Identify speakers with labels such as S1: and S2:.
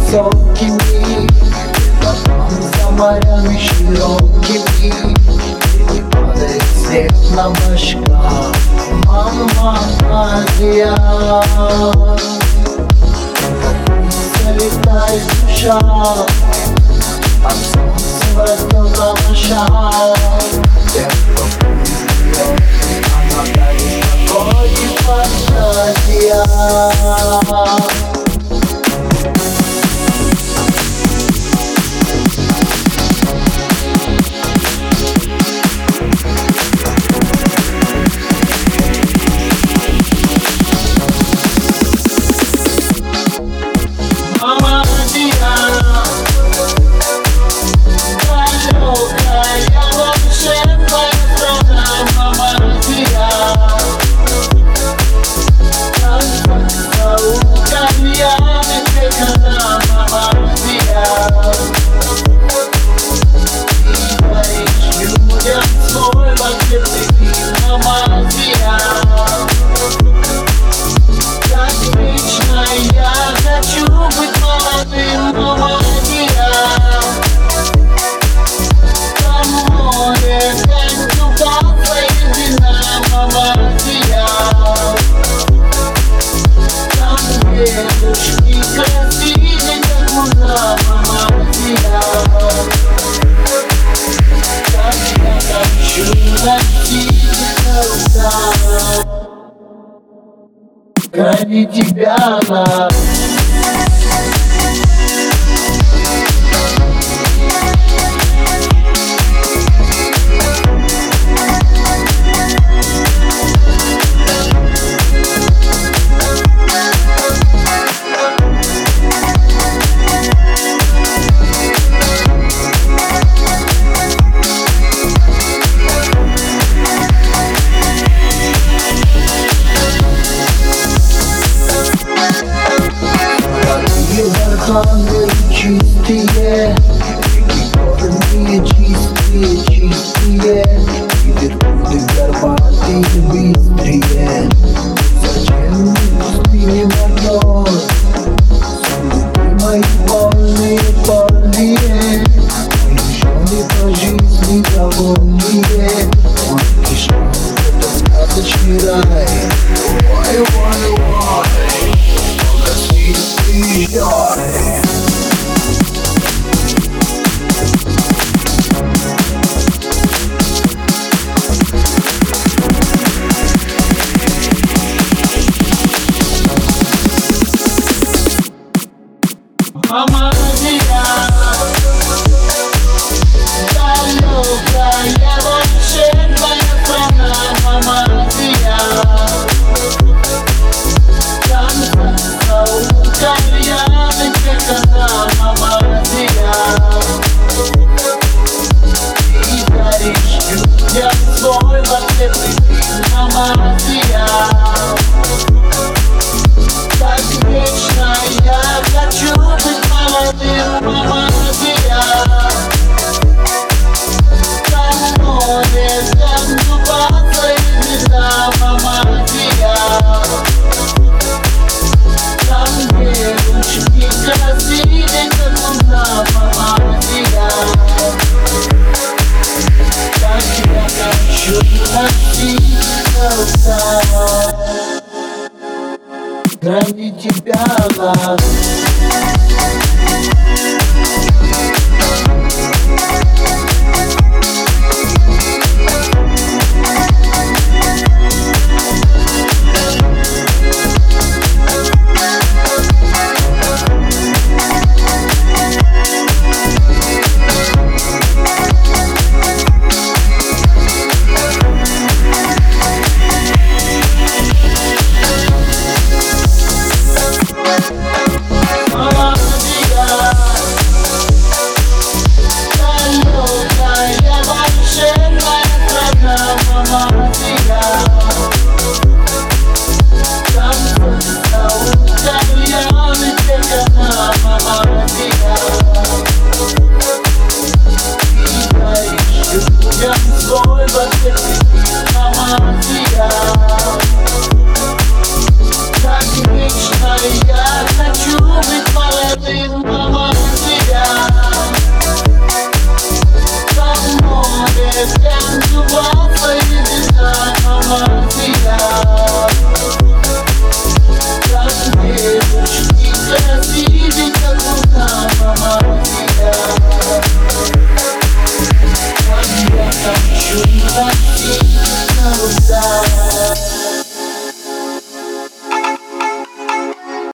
S1: высокими, за морями широкими. И падает снег на башках, мама Азия. Залетает душа, под солнцем раздела наша. Она дарит покой и фантазия. Ради тебя она. Барханы чистые, реки горные чистые, чистые, и верблюды горбатые быстрые. Зачем мне пустыни мороз? Сундуки мои полные, полные, мои жены по жизни довольные. Он кишел, это сказочный рай. Ой, ой, ой, погаси ты ждёшь. Мама Азия, далекая волшебная страна, мама Азия. Танца у кальяны пекана, мама Азия. И даришь людям свой волшебный фильм, мама Азия. Так вечно я хочу быть молодым, мама Азия. За море закупаться и звезда, мама Азия. Там девушки красивее, как луна, мама Азия. Так я хочу носиться. Ради тебя она.